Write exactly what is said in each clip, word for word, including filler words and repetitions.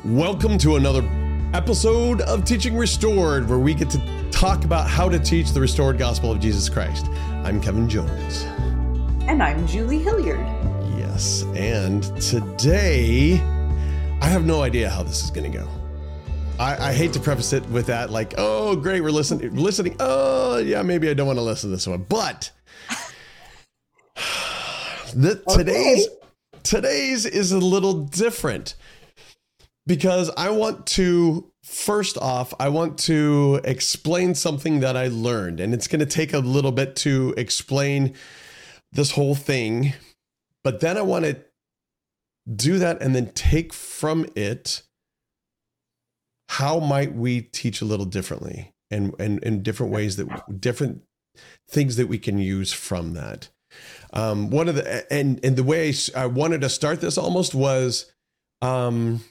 Welcome to another episode of Teaching Restored, where we get to talk about how to teach the restored gospel of Jesus Christ. I'm Kevin Jones. And I'm Julie Hilliard. Yes, and today, I have no idea how this is going to go. I, I hate to preface it with that, like, oh, great, we're listening. listening. Oh, yeah, maybe I don't want to listen to this one. But the, okay. today's today's is a little different. Because I want to, first off, I want to explain something that I learned. And it's going to take a little bit to explain this whole thing. But then I want to do that and then take from it, how might we teach a little differently? And and in different ways, that different things that we can use from that. Um, one of the, and, and the way I wanted to start this almost was, um,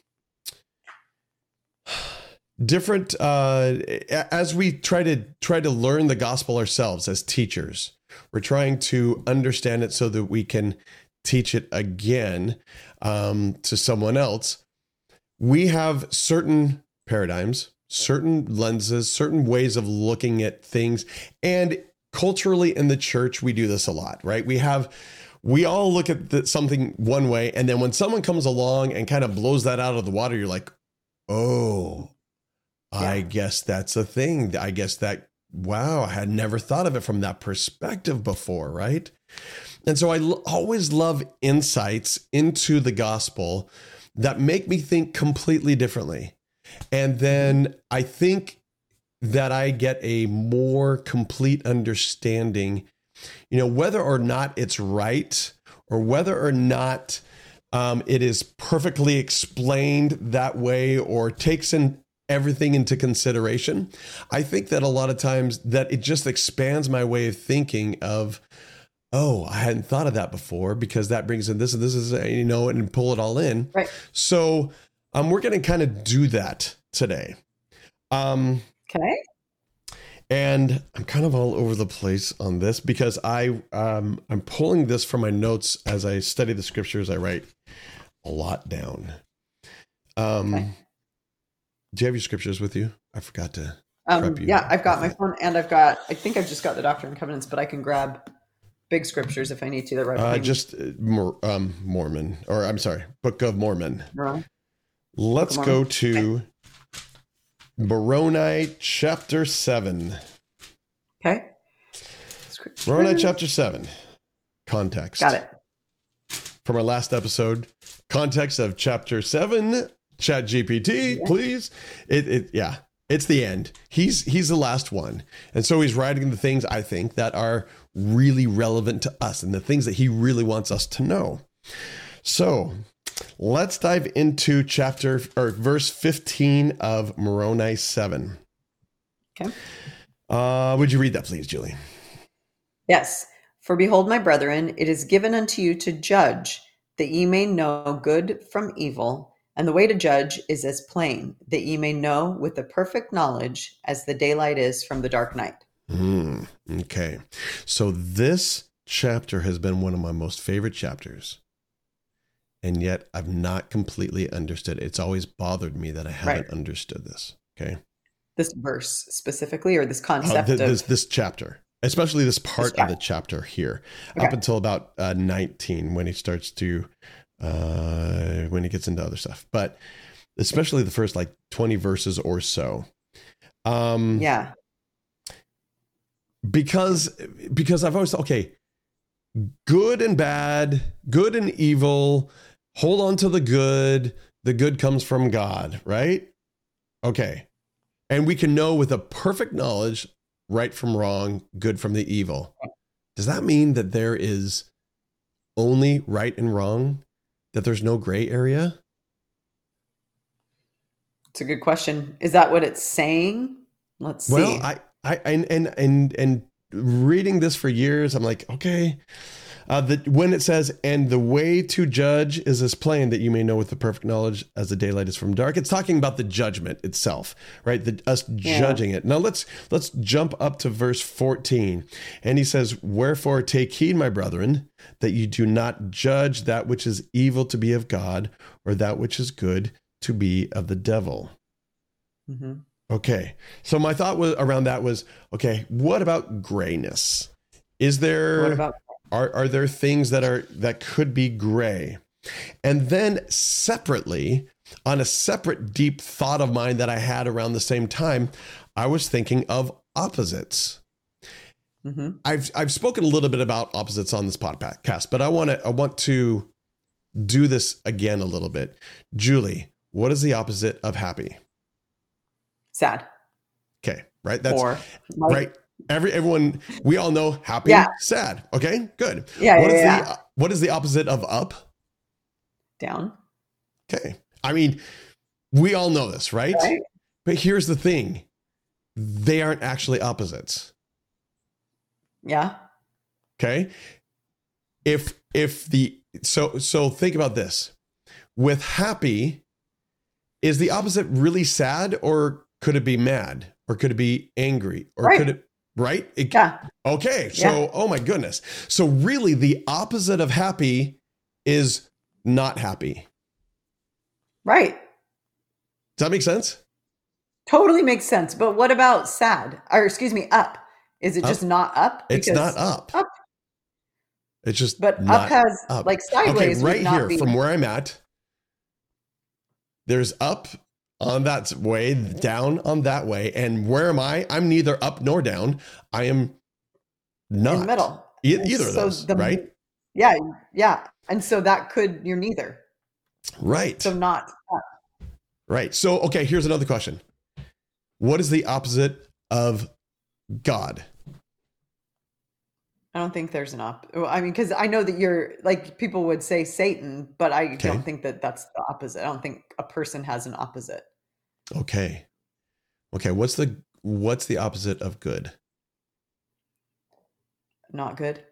different uh, as we try to try to learn the gospel ourselves as teachers. We're trying to understand it so that we can teach it again um, to someone else. We have certain paradigms, certain lenses, certain ways of looking at things. And culturally in the church, we do this a lot, right? We have we all look at the, something one way. And then when someone comes along and kind of blows that out of the water, you're like, oh, yeah. I guess that's a thing. I guess that, wow, I had never thought of it from that perspective before, right? And so I l- always love insights into the gospel that make me think completely differently. And then I think that I get a more complete understanding, you know, whether or not it's right or whether or not um, it is perfectly explained that way or takes in everything into consideration. I think that a lot of times that it just expands my way of thinking of, oh, I hadn't thought of that before because that brings in this and this is, you know, and pull it all in. Right. So um, we're going to kind of do that today. Um, okay. And I'm kind of all over the place on this because I, um, I'm pulling this from my notes as I study the scriptures. I write a lot down. Um, okay. Do you have your scriptures with you? I forgot to um, prep you. Yeah, I've got my phone and I've got, I think I've just got the Doctrine and Covenants, but I can grab big scriptures if I need to. That right uh, just uh, um, Mormon, or I'm sorry, Book of Mormon. Right. Let's of go Mormon. to okay. Moroni chapter seven. Okay. Moroni chapter seven. Context. Got it. From our last episode, context of chapter seven. Chat G P T, yeah. please. It, it, yeah, it's the end. He's he's the last one, and so he's writing the things I think that are really relevant to us and the things that he really wants us to know. So let's dive into chapter or verse fifteen of Moroni seven. Okay. Uh, would you read that, please, Julie? Yes. For behold, my brethren, it is given unto you to judge, that ye may know good from evil. And the way to judge is as plain, that ye may know with a perfect knowledge as the daylight is from the dark night. Mm, okay. So this chapter has been one of my most favorite chapters. And yet I've not completely understood it. It's always bothered me that I haven't right. understood this. Okay. This verse specifically, or this concept uh, th- of this, this chapter, especially this part this of the chapter here, okay. up until about uh, nineteen, when he starts to uh when he gets into other stuff, but especially the first like twenty verses or so. Um yeah. Because because I've always okay, good and bad, good and evil, hold on to the good. The good comes from God, right? Okay. And we can know with a perfect knowledge right from wrong, good from the evil. Does that mean that there is only right and wrong? That there's no gray area? It's a good question. Is that what it's saying? Let's see. Well, I, I, and, and, and, and reading this for years, I'm like, okay, uh, that when it says, and the way to judge is as plain that you may know with the perfect knowledge as the daylight is from dark. It's talking about the judgment itself, right? The, us yeah. judging it. Now let's, let's jump up to verse fourteen. And he says, wherefore take heed, my brethren, that you do not judge that which is evil to be of God, or that which is good to be of the devil. Mm-hmm. Okay. So my thought was around that was, okay, what about grayness? Is there, What about are, are there things that are, that could be gray? And then separately, on a separate deep thought of mine that I had around the same time, I was thinking of opposites. Mm-hmm. I've I've spoken a little bit about opposites on this podcast, but I want to I want to do this again a little bit. Julie, what is the opposite of happy? Sad? Okay, right. That's Or like, right. Every everyone we all know happy, yeah. sad. Okay, good. Yeah. What yeah, is yeah. the what is the opposite of up? Down. Okay. I mean, we all know this, right? Right. But here's the thing. They aren't actually opposites. Yeah. Okay. If if the so so think about this. With happy, is the opposite really sad, or could it be mad, or could it be angry, or right. could it right? It, yeah. Okay. So yeah. oh my goodness. So really the opposite of happy is not happy. Right. Does that make sense? Totally makes sense. But what about sad? Or excuse me, up? Is it Up. just not up? It's not up. Up. It's just But not up has up. like sideways. Okay, right would not here be. from where I'm at, there's up on that way, down on that way. And where am I? I'm neither up nor down. I am not. In the middle. E- And either of so those, the- right? Yeah. Yeah. And so that could, you're neither. Right. So not up. Right. So, okay, here's another question. What is the opposite of God? I don't think there's an op. well, I mean, because I know that you're like people would say Satan, but I Okay. don't think that that's the opposite. I don't think a person has an opposite. Okay. Okay. What's the what's the opposite of good? Not good.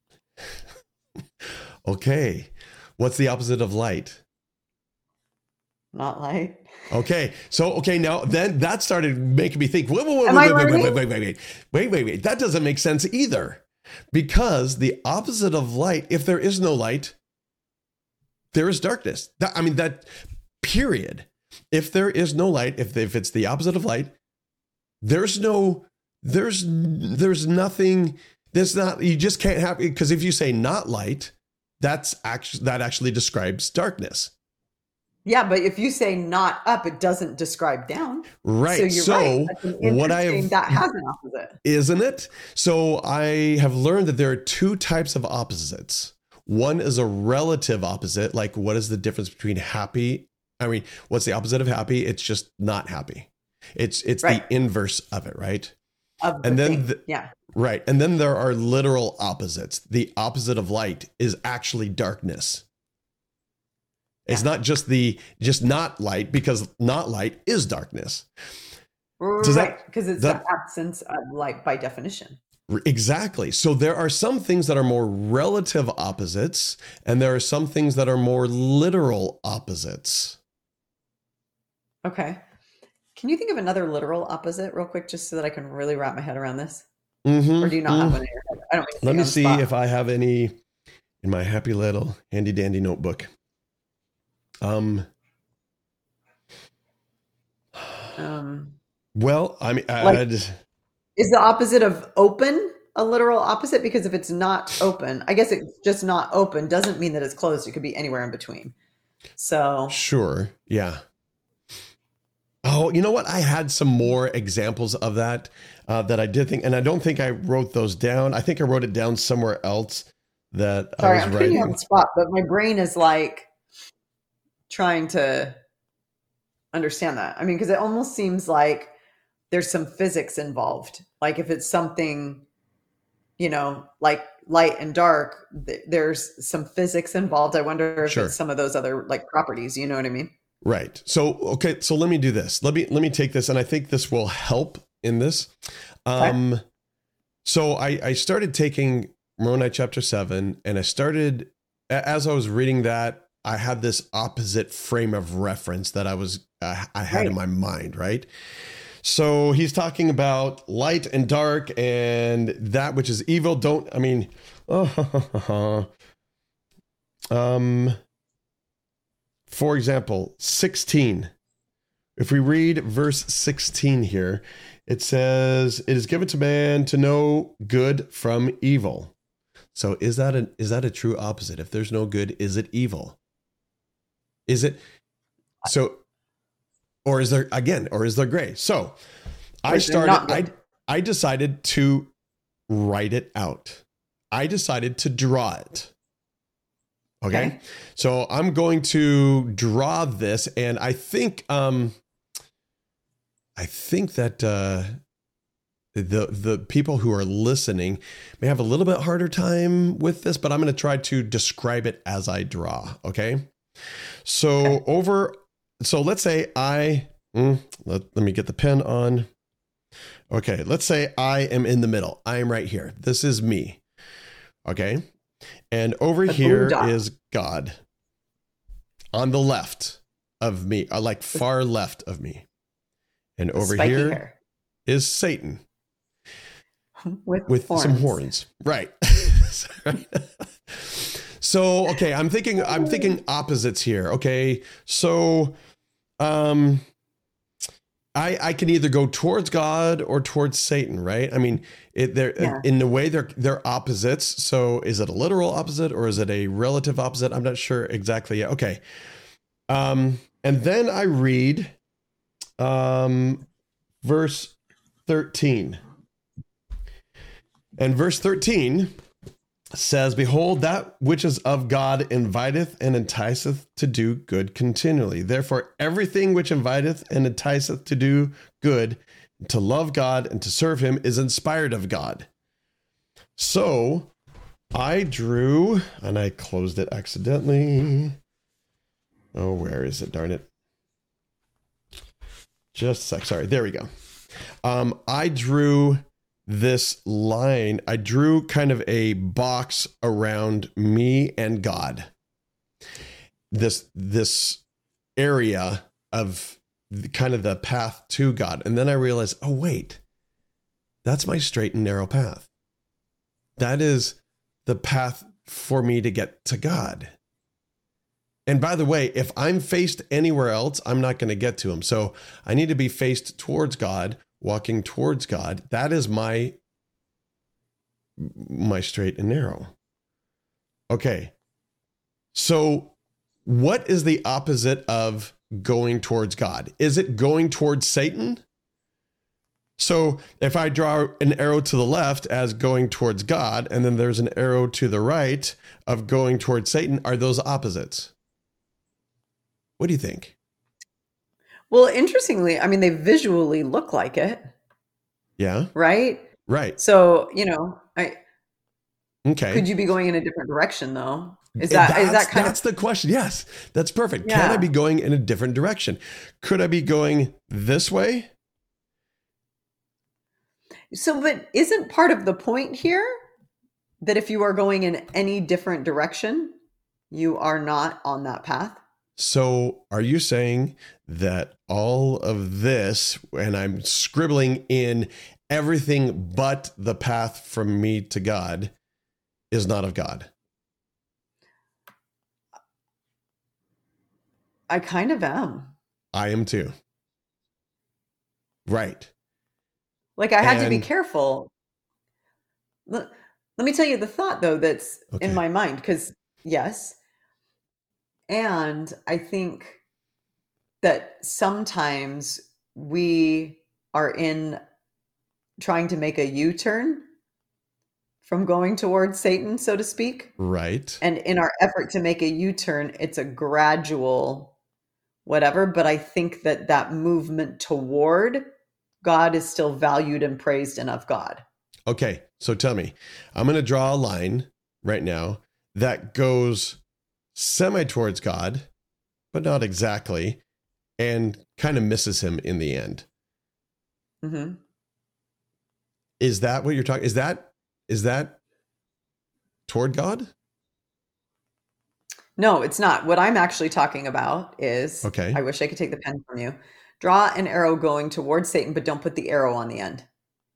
Okay. What's the opposite of light? Not light. Okay, so okay, now then that started making me think. Wait, wait, wait, Am wait, I wait, wait, learning? wait, wait, wait, wait, wait, wait, wait. That doesn't make sense either, because the opposite of light, if there is no light, there is darkness. That, I mean, that period. If there is no light, if if it's the opposite of light, there's no, there's there's nothing. There's not. You just can't have, because if you say not light, that's actually that actually describes darkness. Yeah, but if you say not up, it doesn't describe down. Right. So you're so right. That's an what I interesting- have that has an opposite. isn't it? So I have learned that there are two types of opposites. One is a relative opposite, like what is the difference between happy? I mean, what's the opposite of happy? It's just not happy. It's it's Right. the inverse of it, right? Of the And then thing. the- yeah. Right. And then there are literal opposites. The opposite of light is actually darkness. It's Yeah. not just the just not light, because not light is darkness. Does that- Right, because it's that- the absence of light by definition. Exactly. So there are some things that are more relative opposites, and there are some things that are more literal opposites. Okay. Can you think of another literal opposite real quick, just so that I can really wrap my head around this? Mm-hmm. Or do you not have one in your head? I don't mean to Let put you me on the see spot. if I have any in my happy little handy dandy notebook. Um. Um, Well, I mean, Like- I'd, is the opposite of open a literal opposite? Because if it's not open, I guess it's just not open doesn't mean that it's closed. It could be anywhere in between. So sure, yeah. Oh, you know what? I had some more examples of that uh, that I did think, and I don't think I wrote those down. I think I wrote it down somewhere else that sorry, I I'm was putting you on writing. the spot, but my brain is like trying to understand that. I mean, because it almost seems like there's some physics involved. Like if it's something, you know, like light and dark, th- there's some physics involved. I wonder if Sure. it's some of those other like properties. You know what I mean? Right. So, okay. So let me do this. Let me, let me take this. And I think this will help in this. Um, so I, I started taking Moroni chapter seven, and I started, a- as I was reading that, I had this opposite frame of reference that I was, uh, I had in my mind. Right. So he's talking about light and dark, and that which is evil. Don't, I mean, oh, um, for example, sixteen. If we read verse sixteen here, it says, "It is given to man to know good from evil." So is that a, is that a true opposite? If there's no good, is it evil? Is it so, or is there again, or is there gray? So I started, I, I decided to write it out. I decided to draw it. Okay. okay. So I'm going to draw this, and I think, um, I think that, uh, the the people who are listening may have a little bit harder time with this, but I'm going to try to describe it as I draw. Okay. So okay. over, so let's say I, mm, let, let me get the pen on. Okay. Let's say I am in the middle. I am right here. This is me. Okay. And over a here is God on the left of me, uh, like far left of me. And over here hair. is Satan. With, with some horns. Right. So, okay, I'm thinking, I'm thinking opposites here. Okay. So, um, I, I can either go towards God or towards Satan, right? I mean, it, they're yeah. in a way they're, they're opposites. So is it a literal opposite or is it a relative opposite? I'm not sure exactly yet. Okay. Um, and then I read, um, verse thirteen. And verse thirteen says, "Behold, that which is of God inviteth and enticeth to do good continually. Therefore, everything which inviteth and enticeth to do good, to love God and to serve him, is inspired of God." So I drew, and I closed it accidentally. Oh, where is it? Darn it. Just a sec. Sorry. There we go. Um, I drew this line. I drew kind of a box around me and God. This, this area of the, kind of the path to God. And then I realized, oh, wait, that's my straight and narrow path. That is the path for me to get to God. And by the way, if I'm faced anywhere else, I'm not going to get to him. So I need to be faced towards God, walking towards God. That is my, my straight and narrow. Okay. So what is the opposite of going towards God? Is it going towards Satan? So if I draw an arrow to the left as going towards God, and then there's an arrow to the right of going towards Satan, are those opposites? What do you think? Well, interestingly, I mean, they visually look like it. Yeah. Right? Right. So, you know, I okay. Could you be going in a different direction though? Is that that's, is that kind that's of the question? Yes. That's perfect. Yeah. Can I be going in a different direction? Could I be going this way? So, but isn't part of the point here that if you are going in any different direction, you are not on that path? So are you saying that all of this, and I'm scribbling in everything but the path from me to God, is not of God? I kind of am. I am too. Right. Like I had and, to be careful. Let, let me tell you the thought though that's okay. in my mind, because yes. And I think that sometimes we are in trying to make a U-turn from going towards Satan, so to speak. Right. And in our effort to make a U-turn, it's a gradual whatever. But I think that that movement toward God is still valued and praised and of God. Okay. So tell me, I'm going to draw a line right now that goes semi towards God, but not exactly, and kind of misses him in the end. Mm-hmm. Is that what you're talking? Is that, is that toward God? No, it's not. What I'm actually talking about is, okay. I wish I could take the pen from you. Draw an arrow going towards Satan, but don't put the arrow on the end.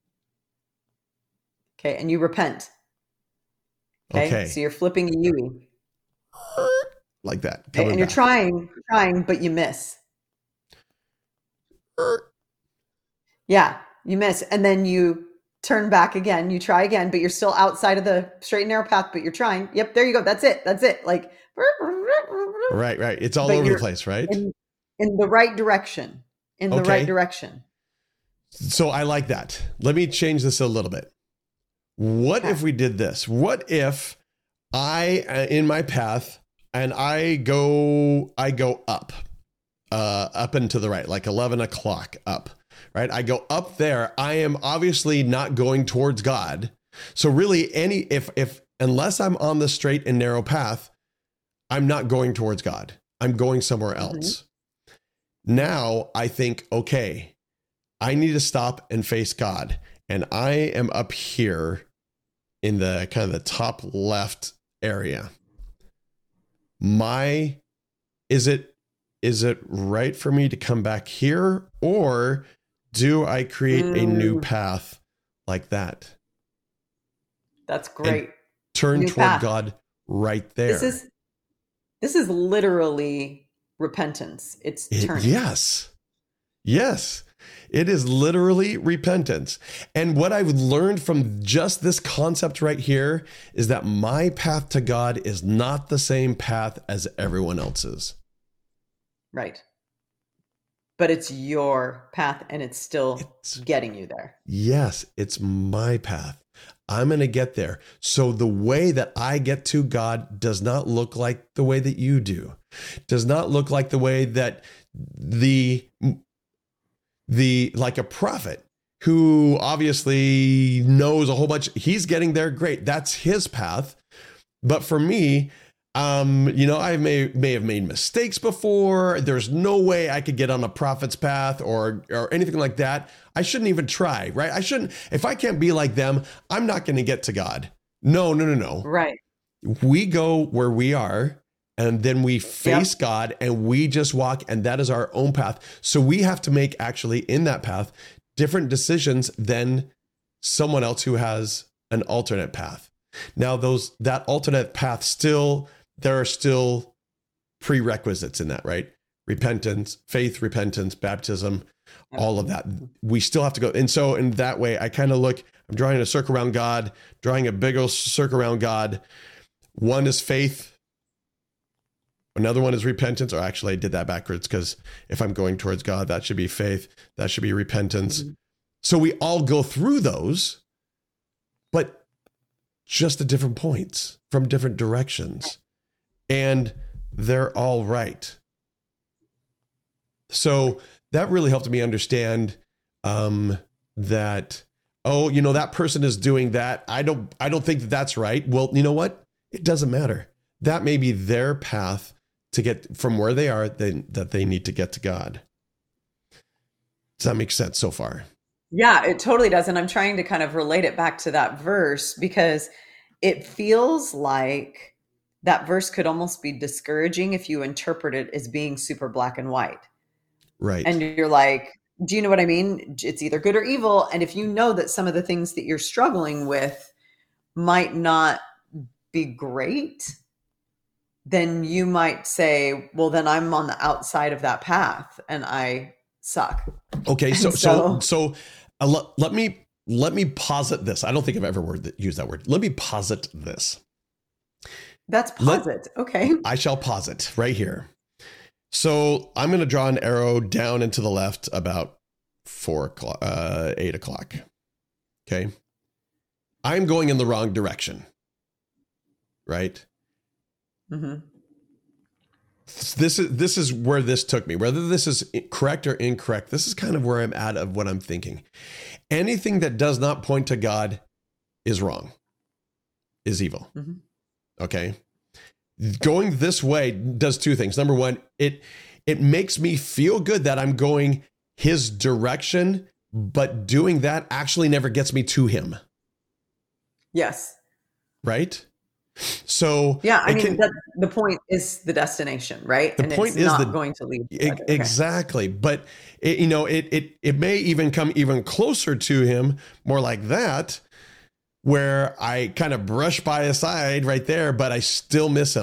Okay. And you repent. Okay. okay. So you're flipping a U. like that. And you're back. trying, trying, but you miss. Er. Yeah, you miss. And then you turn back again, you try again, but you're still outside of the straight and narrow path, but you're trying. Yep, there you go. That's it. That's it. Like, right, right. It's all but over the place, right? In, in the right direction. In the okay. right direction. So I like that. Let me change this a little bit. What okay. if we did this? What if I, uh, in my path, and I go, I go up, uh, up and to the right, like eleven o'clock up, right? I go up there. I am obviously not going towards God. So really any, if, if, unless I'm on the straight and narrow path, I'm not going towards God. I'm going somewhere else. Mm-hmm. Now I think, okay, I need to stop and face God. And I am up here in the kind of the top left area. My, is it, is it right for me to come back here, or do I create mm. a new path like that? That's great. And turn new toward path. God right there. This is, this is literally repentance. It's it, turning. Yes. Yes. It is literally repentance. And what I've learned from just this concept right here is that my path to God is not the same path as everyone else's. Right. But it's your path, and it's still it's, getting you there. Yes, it's my path. I'm going to get there. So the way that I get to God does not look like the way that you do. Does not look like the way that the the like a prophet who obviously knows a whole bunch. He's getting there. Great. That's his path. But for me, um, you know, I may, may have made mistakes before. There's no way I could get on a prophet's path or, or anything like that. I shouldn't even try, right? I shouldn't, if I can't be like them, I'm not going to get to God. No, no, no, no. Right. We go where we are. And then we face yep. God and we just walk, and that is our own path. So we have to make actually in that path different decisions than someone else who has an alternate path. Now those, that alternate path still, there are still prerequisites in that, right? Repentance, faith, repentance, baptism, yep. all of that. We still have to go. And so in that way, I kind of look, I'm drawing a circle around God, drawing a big old circle around God. One is faith. Another one is repentance, or actually I did that backwards, because if I'm going towards God, that should be faith. That should be repentance. Mm-hmm. So we all go through those, but just at different points from different directions. And they're all right. So that really helped me understand um, that, oh, you know, that person is doing that. I don't, I don't think that that's right. Well, you know what? It doesn't matter. That may be their path to get from where they are, they, that they need to get to God. Does that make sense so far? Yeah, it totally does. And I'm trying to kind of relate it back to that verse, because it feels like that verse could almost be discouraging if you interpret it as being super black and white. Right. And you're like, do you know what I mean? It's either good or evil. And if you know that some of the things that you're struggling with might not be great, then you might say, well, then I'm on the outside of that path and I suck. Okay. So, so, so, so uh, let, let me, let me posit this. I don't think I've ever word that, used that word. Let me posit this. That's posit. Let, okay. I shall posit right here. So I'm going to draw an arrow down and to the left about four o'clock, uh, eight o'clock. Okay. I'm going in the wrong direction. Right. Mm-hmm. This is this is where this took me. Whether this is correct or incorrect, this is kind of where I'm at of what I'm thinking. Anything that does not point to God is wrong, is evil. Mm-hmm. Okay. Going this way does two things. Number one, it it makes me feel good that I'm going his direction, but doing that actually never gets me to him. Yes. Right? So yeah, I mean, can, that, the point is the destination, right? The and point it's is not the, going to lead it, okay. Exactly. But it, you know, it it it may even come even closer to him, more like that, where I kind of brush by his side right there, but I still miss him.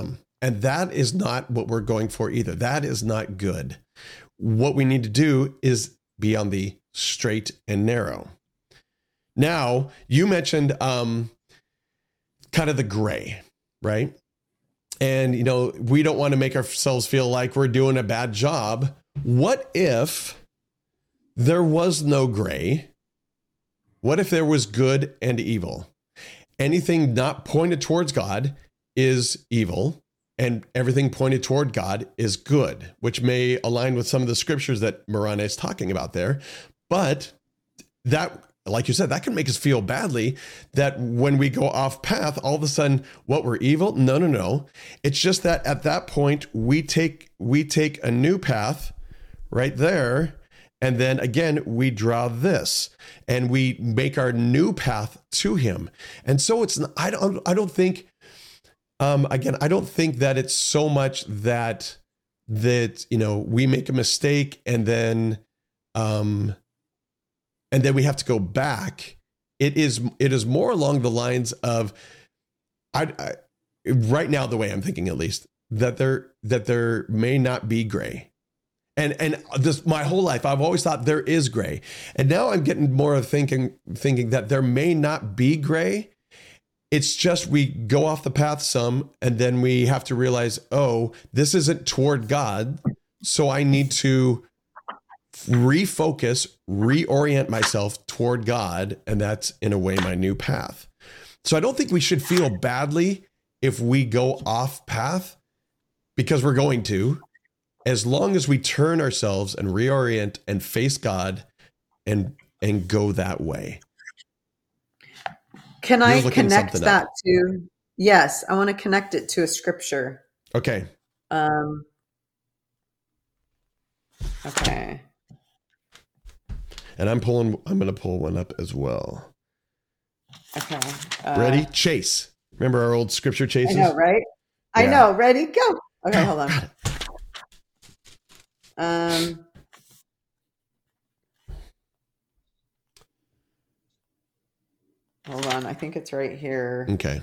And that is not what we're going for either. That is not good. What we need to do is be on the straight and narrow. Now, you mentioned um, kind of the gray, right? And, you know, we don't want to make ourselves feel like we're doing a bad job. What if there was no gray? What if there was good and evil? Anything not pointed towards God is evil, and everything pointed toward God is good, which may align with some of the scriptures that Morana is talking about there. But that, like you said, that can make us feel badly that when we go off path, all of a sudden, what, we're evil? No, no, no. It's just that at that point, we take we take a new path right there. And then again, we draw this and we make our new path to him. And so it's, I don't, I don't think, um, again, I don't think that it's so much that, that, you know, we make a mistake and then, um, and then we have to go back. It is, it is more along the lines of, I, I right now, the way I'm thinking, at least, that there, that there may not be gray. And and this my whole life, I've always thought there is gray. And now I'm getting more of thinking thinking that there may not be gray. It's just we go off the path some, and then we have to realize, oh, this isn't toward God. So I need to refocus, reorient myself toward God. And that's, in a way, my new path. So I don't think we should feel badly if we go off path, because we're going to. As long as we turn ourselves and reorient and face God and and go that way. Can I connect that up. to, yes, I want to connect it to a scripture. Okay. Um, okay. And I'm pulling, I'm going to pull one up as well. Okay. Uh, Ready? Chase. Remember our old scripture chases? I know, right? Yeah. I know. Ready? Go. Okay, hold on. Um, hold on. I think it's right here. Okay.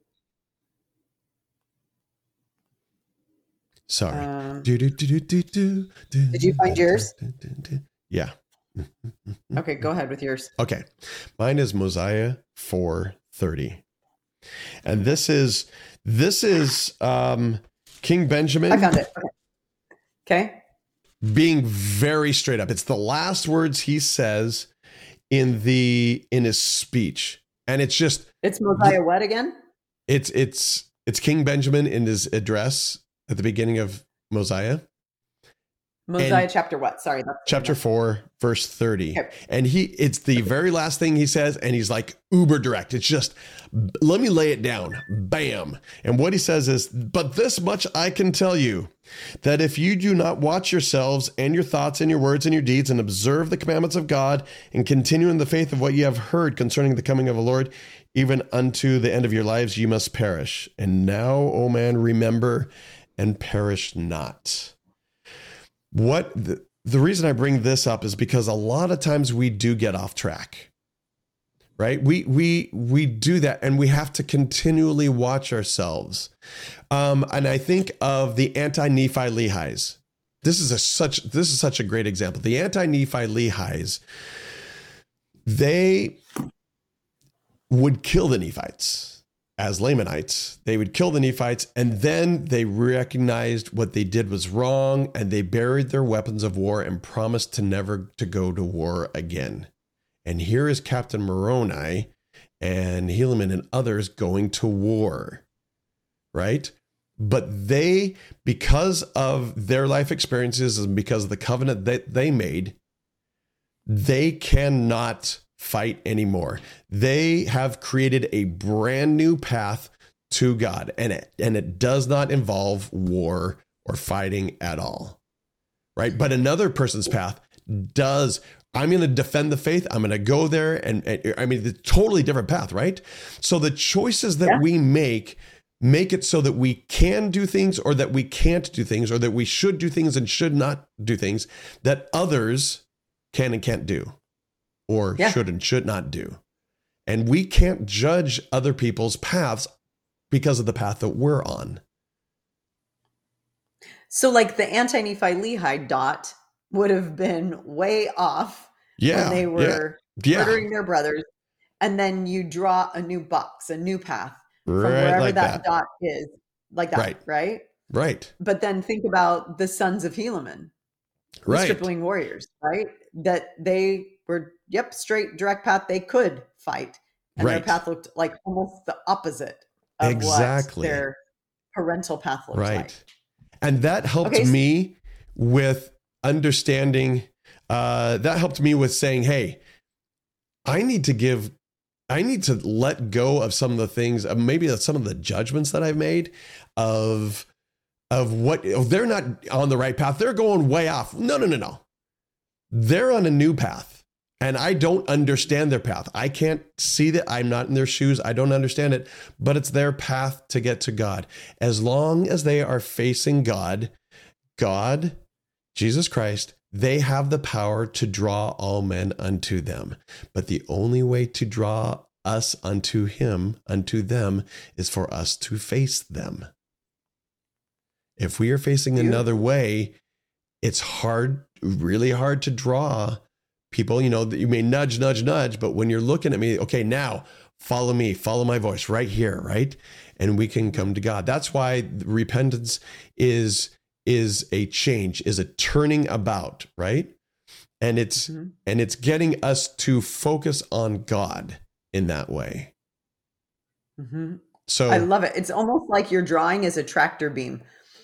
Sorry. Um, do, do, do, do, do, do, did you find yours? Do, do, do. Yeah. Okay, go ahead with yours. Okay. Mine is Mosiah four thirty. And this is, this is um, King Benjamin. I found it. Okay. Okay. Being very straight up. It's the last words he says in the in his speech. And it's just It's Mosiah what again? It's it's it's King Benjamin in his address at the beginning of Mosiah. Mosiah and chapter what? Sorry. That's chapter four, verse thirty. Okay. And he it's the very last thing he says, and he's like uber direct. It's just, let me lay it down. Bam. And what he says is, but this much I can tell you, that if you do not watch yourselves and your thoughts and your words and your deeds and observe the commandments of God and continue in the faith of what you have heard concerning the coming of the Lord, even unto the end of your lives, you must perish. And now, O man, remember and perish not. What the, the reason I bring this up is because a lot of times we do get off track, right? We we we do that, and we have to continually watch ourselves. Um, and I think of the anti-Nephi Lehis. This is a such this is such a great example. The anti-Nephi Lehis, they would kill the Nephites. As Lamanites, they would kill the Nephites, and then they recognized what they did was wrong, and they buried their weapons of war and promised to never to go to war again. And here is Captain Moroni and Helaman and others going to war, right? But they, because of their life experiences and because of the covenant that they made, they cannot fight anymore. They have created a brand new path to God, and it and it does not involve war or fighting at all, right? But another person's path does. I'm going to defend the faith. I'm going to go there, and, and I mean, the totally different path, right? So the choices that yeah. we make make it so that we can do things, or that we can't do things, or that we should do things and should not do things that others can and can't do. Or yeah. should and should not do. And we can't judge other people's paths because of the path that we're on. So like the anti-Nephi-Lehi dot would have been way off Yeah. when they Yeah. were Yeah. murdering their brothers. And then you draw a new box, a new path from Right. wherever Like that, that. dot is, like that, Right. right? Right. But then think about the sons of Helaman, the Right. stripling warriors, right? That they were, yep, straight, direct path. They could fight. And their Right. path looked like almost the opposite of Exactly. what their parental path looked Right. like. And that helped Okay, so- me with understanding, uh, that helped me with saying, hey, I need to give, I need to let go of some of the things, uh, maybe some of the judgments that I've made of, of what, oh, they're not on the right path. They're going way off. No, no, no, no. They're on a new path. And I don't understand their path. I can't see that. I'm not in their shoes. I don't understand it, but it's their path to get to God. As long as they are facing God, God, Jesus Christ, they have the power to draw all men unto them. But the only way to draw us unto him, unto them, is for us to face them. If we are facing another way, it's hard, really hard to draw people. You know, that you may nudge, nudge, nudge, but when you're looking at me, okay, now follow me, follow my voice right here, right? And we can come to God. That's why repentance is, is a change, is a turning about, right? And it's, mm-hmm. and it's getting us to focus on God in that way. Mm-hmm. So I love it. It's almost like you're drawing as a tractor beam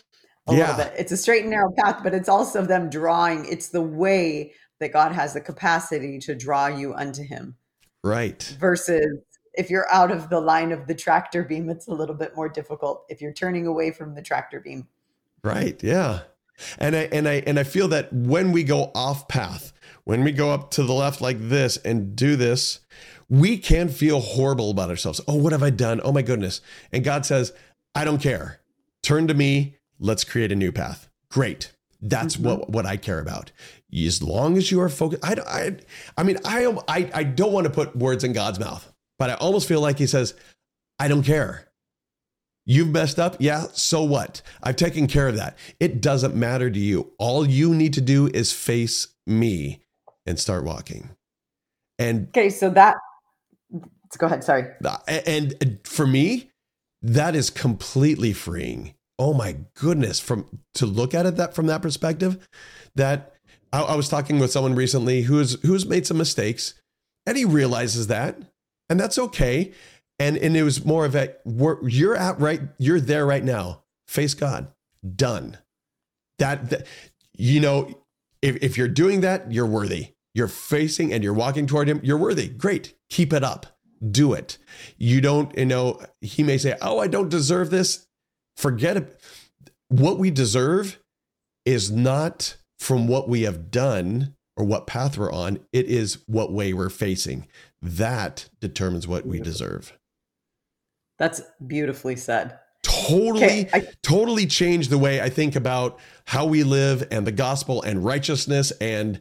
a yeah. little bit. It's a straight and narrow path, but it's also them drawing. It's the way that God has the capacity to draw you unto him. Right. Versus if you're out of the line of the tractor beam, it's a little bit more difficult if you're turning away from the tractor beam. Right. Yeah. And I, and I, and I feel that when we go off path, when we go up to the left like this and do this, we can feel horrible about ourselves. Oh, what have I done? Oh my goodness. And God says, I don't care. Turn to me. Let's create a new path. Great. That's mm-hmm. what, what I care about. As long as you are focused. I, I, I mean, I, I, I don't want to put words in God's mouth, but I almost feel like he says, I don't care. You've messed up. Yeah. So what? I've taken care of that. It doesn't matter to you. All you need to do is face me and start walking. And okay. So that, let's go ahead. Sorry. And for me, that is completely freeing. Oh my goodness. From to look at it that from that perspective, that I, I was talking with someone recently who's, who's made some mistakes and he realizes that, and that's okay. And, and it was more of a, we're, you're at right. You're there right now. Face God. Done. That, that you know, if, if you're doing that, you're worthy. You're facing and you're walking toward him. You're worthy. Great. Keep it up. Do it. You don't, you know, he may say, oh, I don't deserve this. Forget it. What we deserve is not from what we have done or what path we're on. It is what way we're facing. That determines what we deserve. That's beautifully said. Totally, okay, I- totally changed the way I think about how we live and the gospel and righteousness, and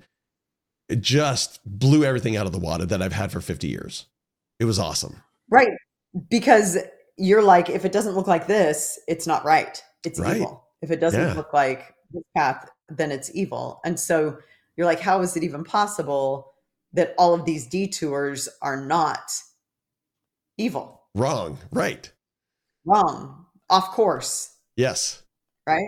it just blew everything out of the water that I've had for fifty years. It was awesome. Right. Because you're like, if it doesn't look like this, it's not right. It's right. evil. If it doesn't yeah. look like this path, then it's evil. And so you're like, how is it even possible that all of these detours are not evil? Wrong. Right. Wrong. Off course. Yes. Right.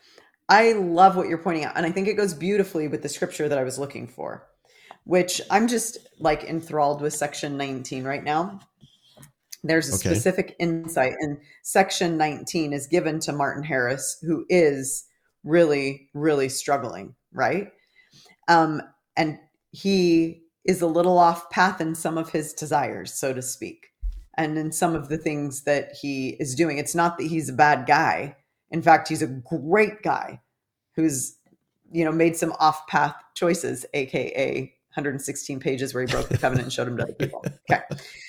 I love what you're pointing out. And I think it goes beautifully with the scripture that I was looking for, which I'm just like enthralled with section nineteen right now. There's a okay. specific insight, and section nineteen is given to Martin Harris, who is really, really struggling, right? Um, and he is a little off path in some of his desires, so to speak, and in some of the things that he is doing. It's not that he's a bad guy. In fact, he's a great guy who's, you know, made some off path choices, A K A one hundred sixteen pages where he broke the covenant and showed him to other people. Okay.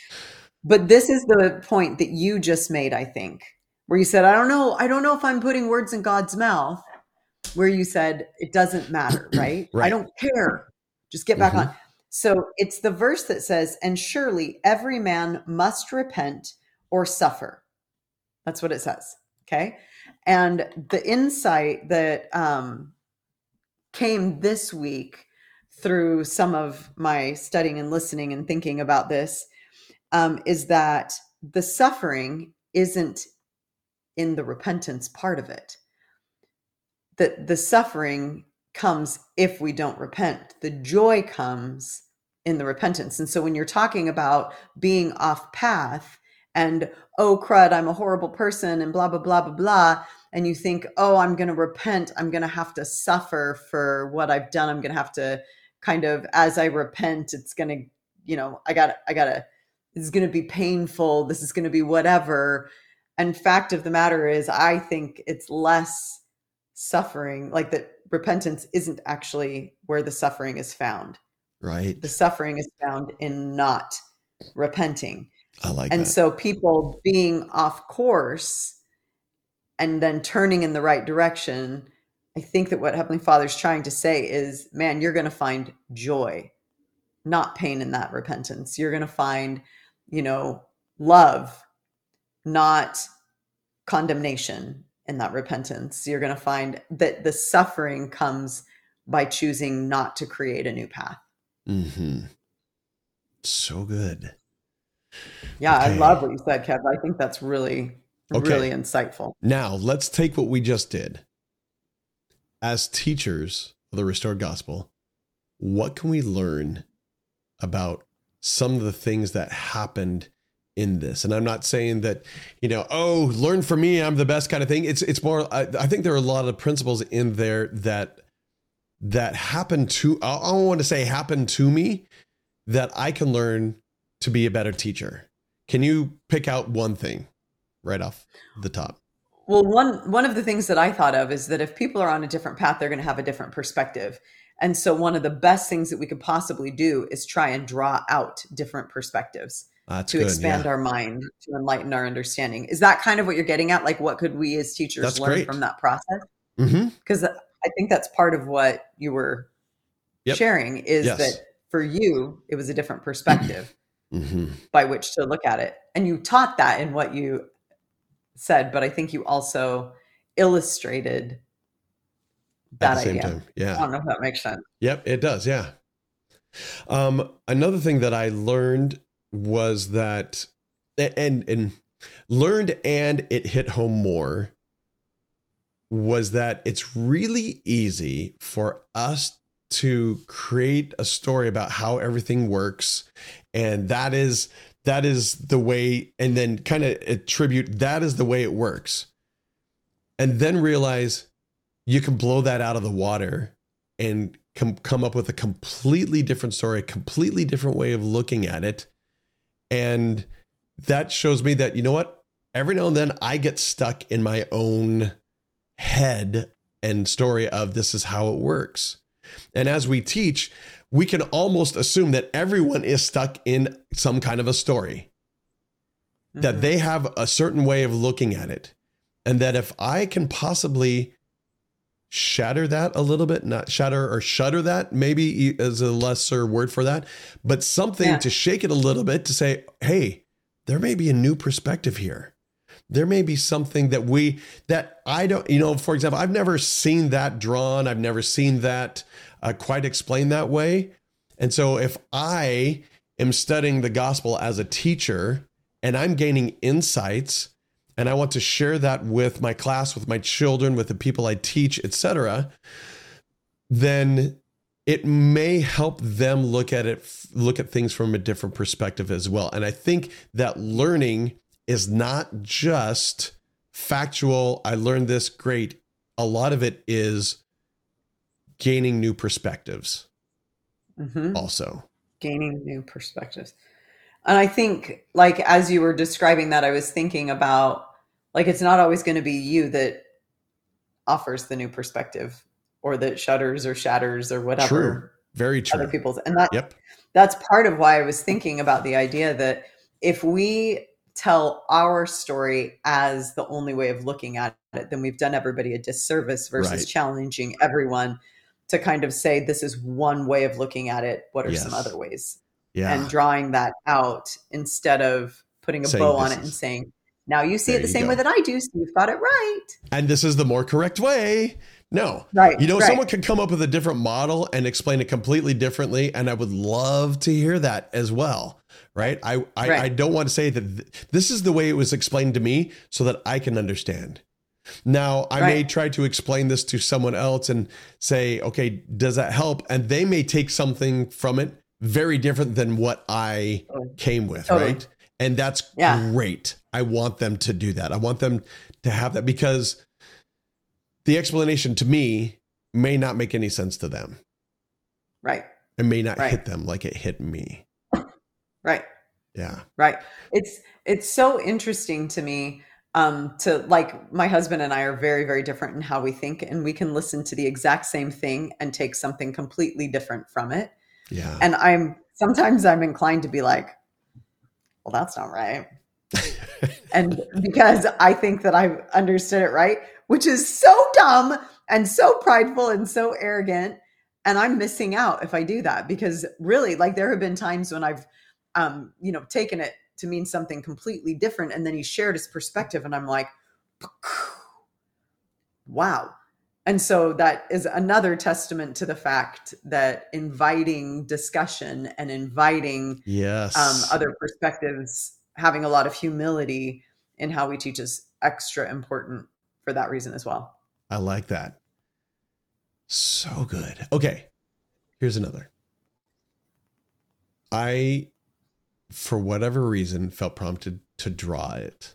But this is the point that you just made, I think, where you said, I don't know, I don't know if I'm putting words in God's mouth, where you said, it doesn't matter, right? right. I don't care. Just get back mm-hmm. on. So it's the verse that says, and surely every man must repent or suffer. That's what it says. Okay. And the insight that um, came this week through some of my studying and listening and thinking about this um, is that the suffering isn't in the repentance part of it. That the suffering comes if we don't repent. The joy comes in the repentance. And so when you're talking about being off path and, oh, crud, I'm a horrible person and blah, blah, blah, blah, blah, and you think, oh, I'm going to repent, I'm going to have to suffer for what I've done. I'm going to have to kind of, as I repent, it's going to, you know, I got, I got to, this is going to be painful. This is going to be whatever. And fact of the matter is, I think it's less suffering, like that repentance isn't actually where the suffering is found. Right. The suffering is found in not repenting. I like and that. So people being off course and then turning in the right direction, I think that what Heavenly Father's trying to say is, man, you're going to find joy, not pain in that repentance. You're going to find, you know, love, not condemnation in that repentance. You're going to find that the suffering comes by choosing not to create a new path. Mm-hmm. So good. Yeah, Okay. I love what you said, Kev. I think that's really, Okay. really insightful. Now, let's take what we just did. As teachers of the Restored Gospel, what can we learn about some of the things that happened in this? And I'm not saying that, you know, oh, learn from me, I'm the best kind of thing. It's it's more, I, I think there are a lot of principles in there that that happened to, I don't want to say happened to me, that I can learn to be a better teacher. Can you pick out one thing right off the top? Well, one one of the things that I thought of is that if people are on a different path, they're going to have a different perspective. And so one of the best things that we could possibly do is try and draw out different perspectives. That's to good, expand yeah. our mind, to enlighten our understanding. Is that kind of what you're getting at? Like, what could we as teachers That's learn great. from that process? Mm-hmm. Because I think that's part of what you were Yep. sharing is Yes. that for you, it was a different perspective Mm-hmm. by which to look at it. And you taught that in what you said, but I think you also illustrated that At the same idea. time. Yeah. I don't know if that makes sense. Yep, it does. Yeah. Um, another thing that I learned was that, and and learned and it hit home more, was that it's really easy for us to create a story about how everything works, and that is that is the way, and then kind of attribute that is the way it works, and then realize you can blow that out of the water and come come up with a completely different story, a completely different way of looking at it. And that shows me that, you know what, every now and then I get stuck in my own head and story of this is how it works. And as we teach, we can almost assume that everyone is stuck in some kind of a story, mm-hmm. that they have a certain way of looking at it. And that if I can possibly shatter that a little bit, not shatter or shudder that, maybe is a lesser word for that, but something yeah. to shake it a little bit to say, hey, there may be a new perspective here. There may be something that we, that I don't, you know, for example, I've never seen that drawn. I've never seen that uh, quite explained that way. And so if I am studying the gospel as a teacher and I'm gaining insights, and I want to share that with my class, with my children, with the people I teach, et cetera, then it may help them look at it, look at things from a different perspective as well. And I think that learning is not just factual. I learned this, great. A lot of it is gaining new perspectives mm-hmm. also. Gaining new perspectives. And I think, like, as you were describing that, I was thinking about, like, it's not always going to be you that offers the new perspective or that shudders or shatters or whatever. True. Very true. Other people's. And that, yep. that's part of why I was thinking about the idea that if we tell our story as the only way of looking at it, then we've done everybody a disservice versus right. challenging everyone to kind of say, this is one way of looking at it. What are yes. some other ways? Yeah. And drawing that out instead of putting a saying bow on it and saying, Now you see There it the you same way go. that I do, so you've got it right. And this is the more correct way. No. Right. You know, right. someone could come up with a different model and explain it completely differently. And I would love to hear that as well. Right. I, I, Right. I don't want to say that th- this is the way it was explained to me so that I can understand. Now, I may Right. try to explain this to someone else and say, okay, does that help? And they may take something from it very different than what I Totally. came with. Totally. Right. And that's Yeah. great. I want them to do that. I want them to have that because the explanation to me may not make any sense to them. Right. It may not Right. hit them like it hit me. Right. Yeah. Right. It's it's so interesting to me um to like my husband and I are very, very different in how we think, and we can listen to the exact same thing and take something completely different from it. Yeah. And I'm sometimes I'm inclined to be like, well, that's not right. And because I think that I've understood it right, which is so dumb and so prideful and so arrogant. And I'm missing out if I do that, because really, like, there have been times when I've, um, you know, taken it to mean something completely different. And then he shared his perspective and I'm like, wow. And so that is another testament to the fact that inviting discussion and inviting Yes. um, other perspectives, having a lot of humility in how we teach is extra important for that reason as well. I like that. So good. Okay. Here's another. I, for whatever reason, felt prompted to draw it.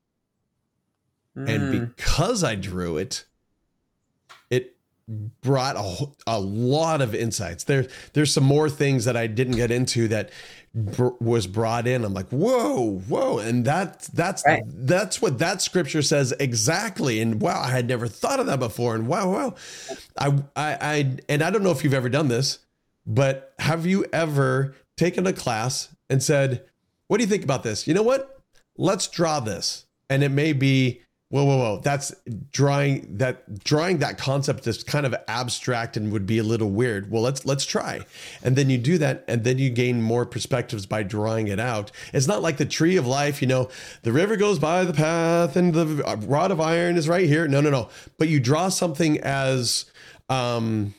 Mm. And because I drew it, it brought a, a lot of insights. There, there's some more things that I didn't get into that br- was brought in. I'm like, whoa, whoa. And that, that's, Right. that's what that scripture says exactly. And wow, I had never thought of that before. And wow, wow. I, I, I, and I don't know if you've ever done this, but have you ever taken a class and said, what do you think about this? You know what? Let's draw this. And it may be, whoa, whoa, whoa. That's drawing that drawing that concept is kind of abstract and would be a little weird. Well, let's let's try. And then you do that, and then you gain more perspectives by drawing it out. It's not like the tree of life, you know, the river goes by the path and the rod of iron is right here. No, no, no. But you draw something as um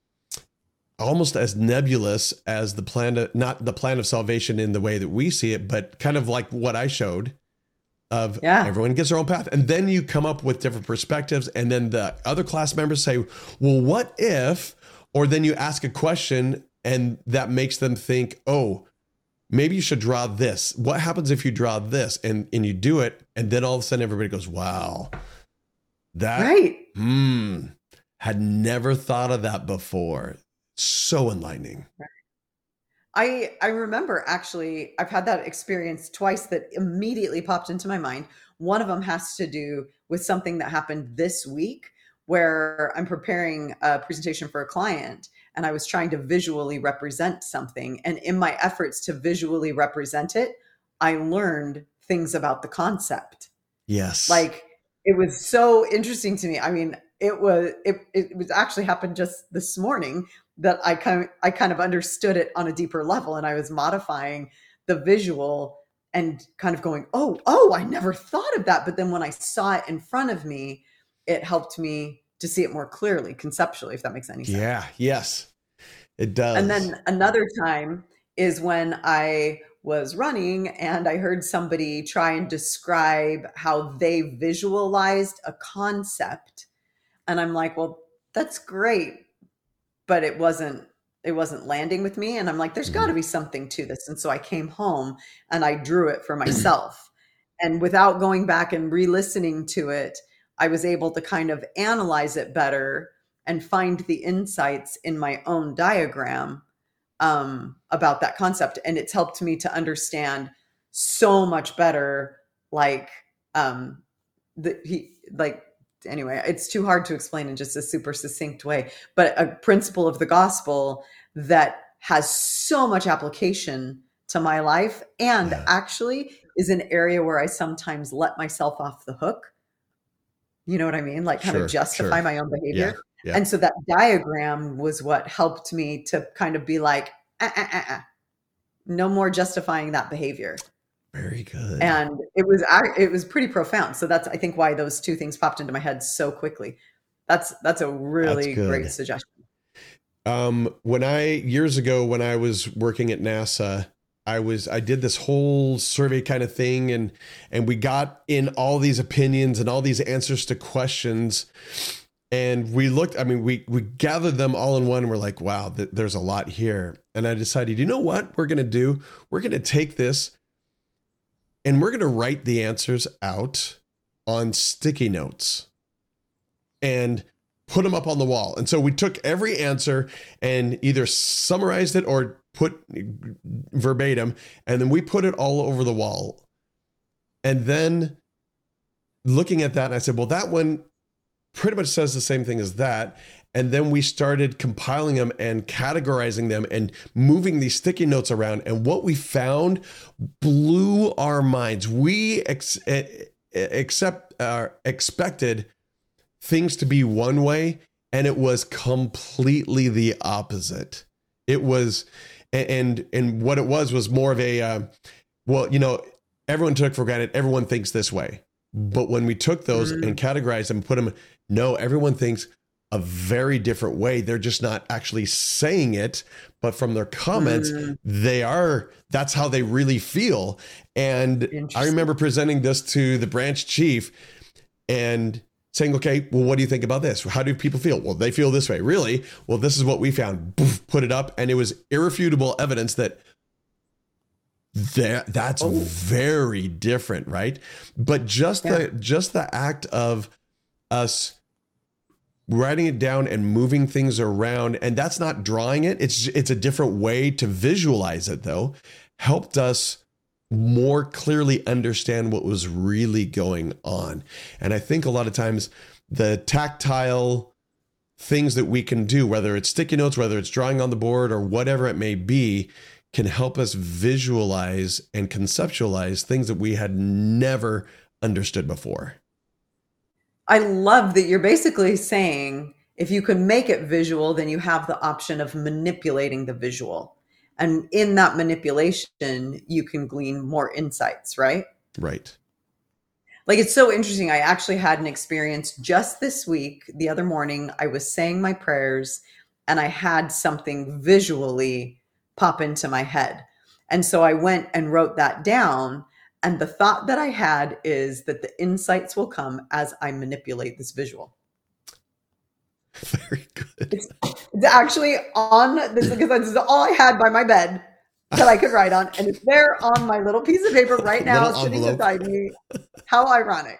almost as nebulous as the plan of, not the plan of salvation in the way that we see it, but kind of like what I showed. Of Yeah. everyone gets their own path. And then you come up with different perspectives. And then the other class members say, well, what if, or then you ask a question and that makes them think, oh, maybe you should draw this. What happens if you draw this? And, and you do it. And then all of a sudden everybody goes, wow, that, Right. hmm, had never thought of that before. So enlightening. I I remember actually I've had that experience twice that immediately popped into my mind. One of them has to do with something that happened this week where I'm preparing a presentation for a client and I was trying to visually represent something. And in my efforts to visually represent it, I learned things about the concept. Yes. Like, it was so interesting to me. I mean, it was it it was actually happened just this morning that I kind of, I kind of understood it on a deeper level, and I was modifying the visual and kind of going, oh, oh, I never thought of that. But then when I saw it in front of me, it helped me to see it more clearly, conceptually, if that makes any sense. Yeah. Yes, it does. And then another time is when I was running and I heard somebody try and describe how they visualized a concept. And I'm like, well, that's great, but it wasn't, it wasn't landing with me. And I'm like, there's got to be something to this. And so I came home and I drew it for myself. And without going back and re-listening to it, I was able to kind of analyze it better and find the insights in my own diagram um, about that concept. And it's helped me to understand so much better, like, um, the, he, like, anyway, it's too hard to explain in just a super succinct way, but a principle of the gospel that has so much application to my life and Yeah. actually is an area where I sometimes let myself off the hook. You know what I mean? Like, kind Sure, of justify sure. my own behavior. Yeah, yeah. And so that diagram was what helped me to kind of be like, uh, uh, uh, uh. no more justifying that behavior. Very good. And it was ac- it was pretty profound. So that's, I think, why those two things popped into my head so quickly. That's that's a really That's great good. suggestion. Um, when I years ago when I was working at NASA, I was I did this whole survey kind of thing, and and we got in all these opinions and all these answers to questions, and we looked. I mean, we we gathered them all in one. And we're like, wow, th- there's a lot here. And I decided, you know what we're gonna do? We're gonna take this, and we're gonna write the answers out on sticky notes, and put them up on the wall. And so we took every answer and either summarized it or put verbatim, and then we put it all over the wall. And then looking at that, I said, well, that one pretty much says the same thing as that. And then we started compiling them and categorizing them and moving these sticky notes around. And what we found blew our minds. We ex- accept, uh, expected things to be one way, and it was completely the opposite. It was, and and what it was was more of a, uh, well, you know, everyone took for granted, everyone thinks this way. But when we took those mm. and categorized them, put them, no, everyone thinks a very different way. They're just not actually saying it, but from their comments, mm. they are, that's how they really feel. And I remember presenting this to the branch chief and saying, okay, well, what do you think about this? How do people feel? Well, they feel this way. Really? Well, this is what we found. Poof, put it up. And it was irrefutable evidence that that that's oh. very different, right? But just yeah. the just the act of us writing it down and moving things around, and that's not drawing it. It's it's a different way to visualize it, though, helped us more clearly understand what was really going on. And I think a lot of times the tactile things that we can do, whether it's sticky notes, whether it's drawing on the board or whatever it may be, can help us visualize and conceptualize things that we had never understood before. I love that you're basically saying if you can make it visual, then you have the option of manipulating the visual. And in that manipulation, you can glean more insights, right? Right. Like, it's so interesting. I actually had an experience just this week. The other morning, I was saying my prayers and I had something visually pop into my head. And so I went and wrote that down. And the thought that I had is that the insights will come as I manipulate this visual. Very good. It's, it's actually on this, because this is all I had by my bed that I could write on. And it's there on my little piece of paper right now, sitting beside me. How ironic.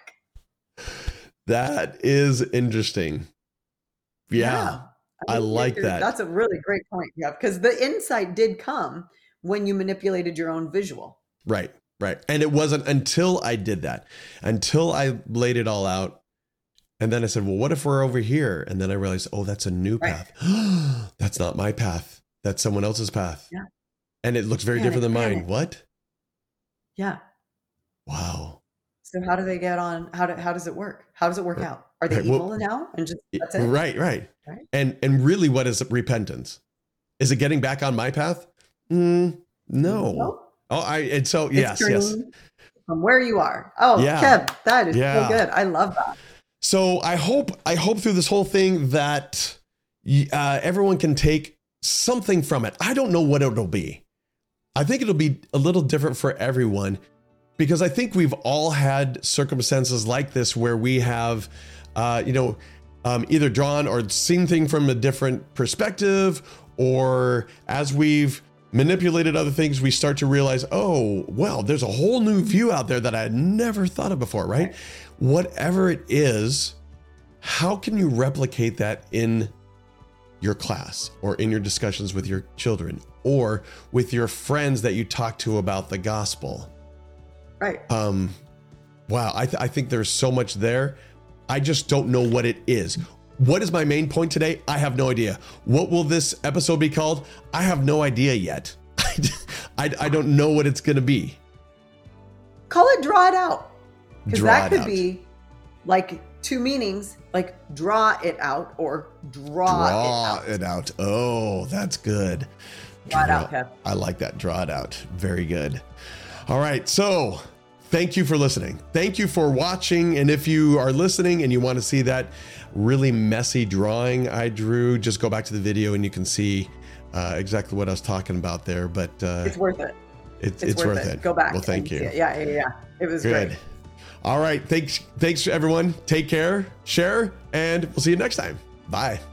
That is interesting. Yeah. yeah. I, mean, I like that. That's a really great point. Yeah. Because the insight did come when you manipulated your own visual. Right. Right. And it wasn't until I did that, until I laid it all out. And then I said, well, what if we're over here? And then I realized, oh, that's a new path. Right. That's not my path. That's someone else's path. Yeah. And it looks very panic, different than mine. Panic. What? Yeah. Wow. So how do they get on? How do, how does it work? How does it work right. out? Are they right. evil well, now? And just that's it? Right, right. Right. And and really, what is repentance? Is it getting back on my path? Mm, no. no. Oh, I and so it's yes, yes. From where you are. Oh, yeah. Kev, that is yeah. so good. I love that. So I hope I hope through this whole thing that uh, everyone can take something from it. I don't know what it'll be. I think it'll be a little different for everyone, because I think we've all had circumstances like this where we have, uh, you know, um, either drawn or seen things from a different perspective, or as we've manipulated other things, we start to realize, oh, well, there's a whole new view out there that I had never thought of before, right? right? Whatever it is, how can you replicate that in your class or in your discussions with your children or with your friends that you talk to about the gospel? Right. Um, wow. I, th- I think there's so much there. I just don't know what it is. What is my main point today? I have no idea. What will this episode be called? I have no idea yet. I, I don't know what it's going to be. Call it draw it out. Because that could out. be like two meanings, like draw it out or draw, draw it out. it out. Oh, that's good. Draw, draw it out, Kev. I like that. Draw it out. Very good. All right. So thank you for listening. Thank you for watching. And if you are listening and you want to see that really messy drawing I drew, just go back to the video and you can see uh, exactly what I was talking about there. But uh, it's worth it. It, it's, it's worth, worth it. it. Go back. Well, thank you. Yeah, yeah, yeah. It was good. Great. All right. Thanks. Thanks, everyone. Take care, share, and we'll see you next time. Bye.